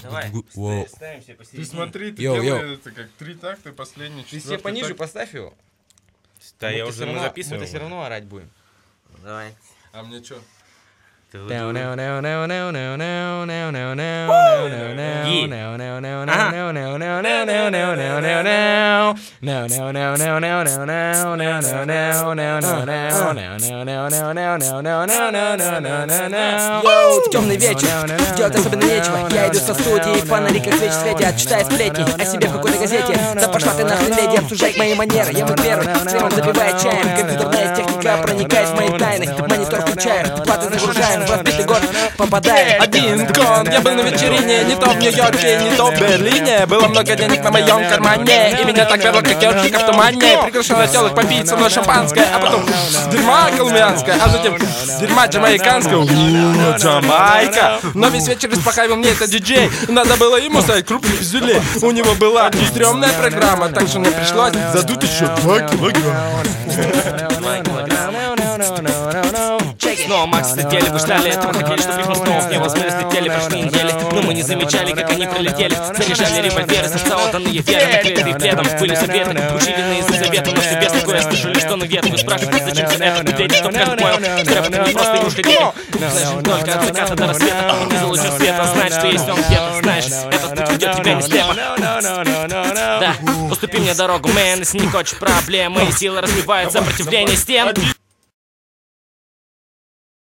Давай, Воу. ставим себе Ты посередине. смотри, ты Йоу, делаешь это как 3 такта, последний, Ты себе 4-й пониже такт. поставь его. Да, я Мы-то уже всё равно- записываю. Мы-то все равно орать будем. Давай. А мне чё? Темный вечер, делать особенно нечего. Я иду со студии, фонари как свечи светят, читая сплетни о себе в какой-то газете. Да пошла ты нахрен, леди, обсуждать мои манеры. Я мой первый, с кремом запивая чаем. Компьютерная техника проникает в мои тайны. Монитор включаем, платы загружаем, в разбитый город попадаем. Один кон, я был на вечерине, не то в Нью-Йорке, не то в Берлине. Было много денег на моем кармане, и меня так рвало, как ёршика в тумане. Приглашала телок попить со мной шампанское, а потом дерьма колумбианское, а затем дерьма джамайканское. Джамайка. Но весь вечер успокаивал мне этот диджей. Надо было ему ставить крупный пиздюлей. У него была стрёмная программа, так что мне пришлось задуть еще 2 килограмма. Снова Макс слетели, вы ждали этого, хотели, чтобы их снова в небо смыли, слетели, прошли недели. Но мы не замечали, как они пролетели. Заряжали револьверы, состава отданные веры, накрытые пледом. Были секреты, учили из завета, но все без такое. Слышу лишь тон ответа, вы спрашиваете, зачем все это? Ответить, чтоб каждый понял, что рэп это не просто игрушка денег. Знаешь, только от заката до рассвета, не за лучом света. Знаешь, что есть он где-то, знаешь, этот путь ведет тебя не слепо. Да, уступи мне дорогу, мэн, если не хочешь проблемы. Сила разбивает сопротивление стен.